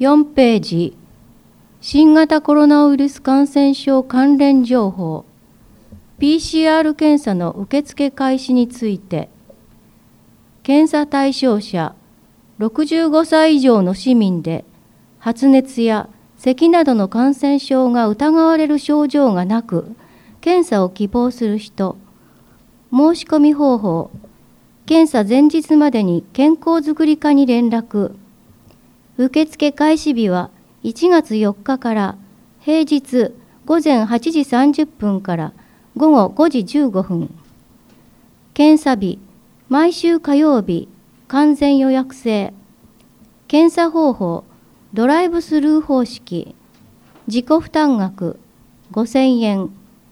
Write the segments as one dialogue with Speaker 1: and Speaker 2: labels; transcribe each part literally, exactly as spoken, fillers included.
Speaker 1: よんページ、新型コロナウイルス感染症関連情報、ピーシーアール 検査の受付開始について、検査対象者、ろくじゅうごさい以上の市民で、発熱や咳などの感染症が疑われる症状がなく、検査を希望する人、申し込み方法、検査前日までに健康づくり課に連絡。受付開始日はいちがつよっかから平日午前はちじさんじゅっぷんから午後ごじじゅうごふん。検査日、毎週火曜日、完全予約制。検査方法、ドライブスルー方式。自己負担額、ごせんえん。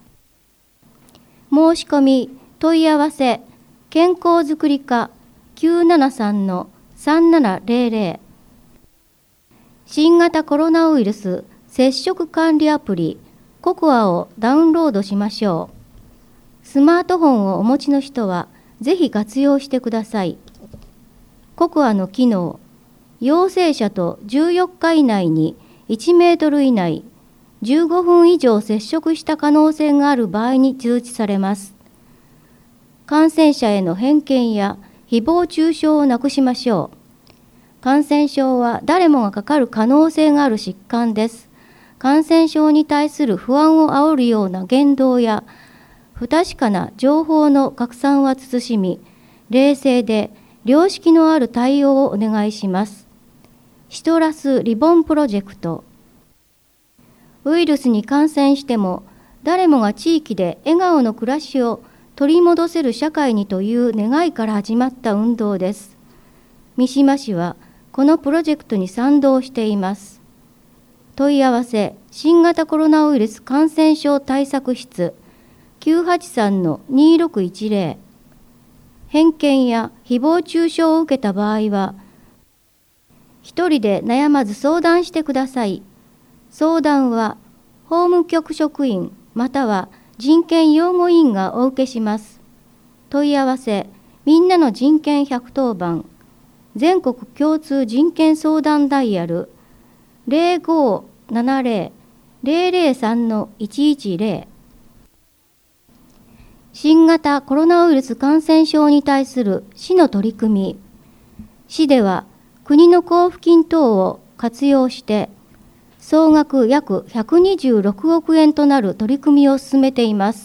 Speaker 1: 申し込み、問い合わせ、健康づくり課 きゅうななさんのさんななぜろぜろ。新型コロナウイルス接触管理アプリココアをダウンロードしましょう。スマートフォンをお持ちの人はぜひ活用してください。ココアの機能、陽性者とじゅうよっか以内にいちメートル以内、じゅうごふん以上接触した可能性がある場合に通知されます。感染者への偏見や誹謗中傷をなくしましょう。感染症は誰もがかかる可能性がある疾患です。感染症に対する不安を煽るような言動や不確かな情報の拡散は慎み、冷静で良識のある対応をお願いします。シトラスリボンプロジェクト。ウイルスに感染しても誰もが地域で笑顔の暮らしを取り戻せる社会にという願いから始まった運動です。三島市はこのプロジェクトに賛同しています。問い合わせ、新型コロナウイルス感染症対策室 きゅうはちさんのにろくいちぜろ。偏見や誹謗中傷を受けた場合は、一人で悩まず相談してください。相談は、法務局職員または人権擁護員がお受けします。問い合わせ、みんなの人権ひゃくとおばん、全国共通人権相談ダイヤルぜろごななぜろ ぜろぜろさんのいちいちぜろ。新型コロナウイルス感染症に対する市の取り組み。市では国の交付金等を活用して総額約ひゃくにじゅうろくおくえんとなる取り組みを進めています。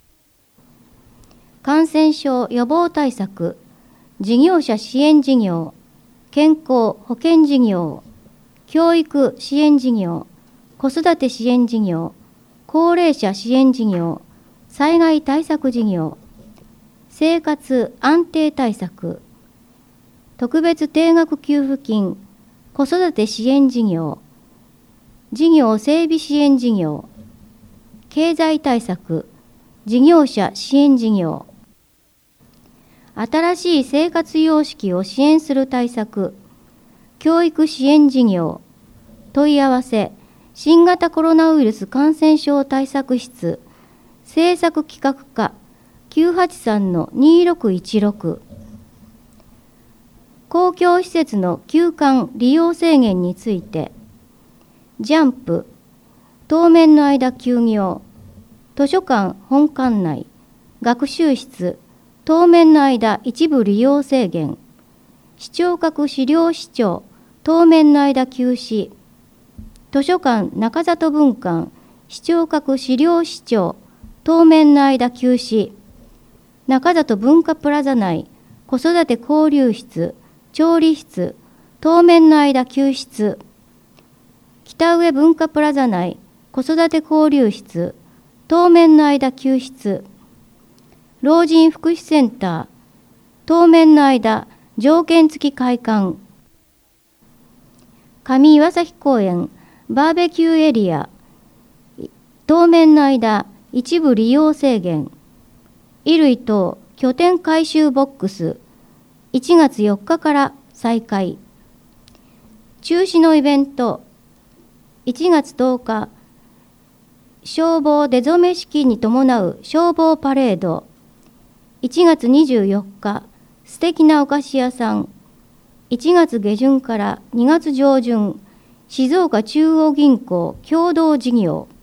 Speaker 1: 感染症予防対策、事業者支援事業、健康保険事業、教育支援事業、子育て支援事業、高齢者支援事業、災害対策事業、生活安定対策、特別定額給付金、子育て支援事業、事業整備支援事業、経済対策、事業者支援事業、新しい生活様式を支援する対策、教育支援事業、問い合わせ、新型コロナウイルス感染症対策室、政策企画課 きゅうはちさんのにろくいちろく。公共施設の休館利用制限について、ジャンプ、当面の間休業、図書館本館内、学習室、当面の間一部利用制限、視聴覚資料視聴、当面の間休止、図書館中里分館、視聴覚資料視聴、当面の間休止、中里文化プラザ内、子育て交流室、調理室、当面の間休室、北上文化プラザ内、子育て交流室、当面の間休室、老人福祉センター、当面の間、条件付き開館。上岩崎公園、バーベキューエリア、当面の間、一部利用制限。衣類等拠点回収ボックス、いちがつよっかから再開。中止のイベント、いちがつとおか、消防出初め式に伴う消防パレード、いちがつにじゅうよっか、素敵なお菓子屋さん、いちがつげじゅんからにがつじょうじゅん、 静岡中央銀行共同事業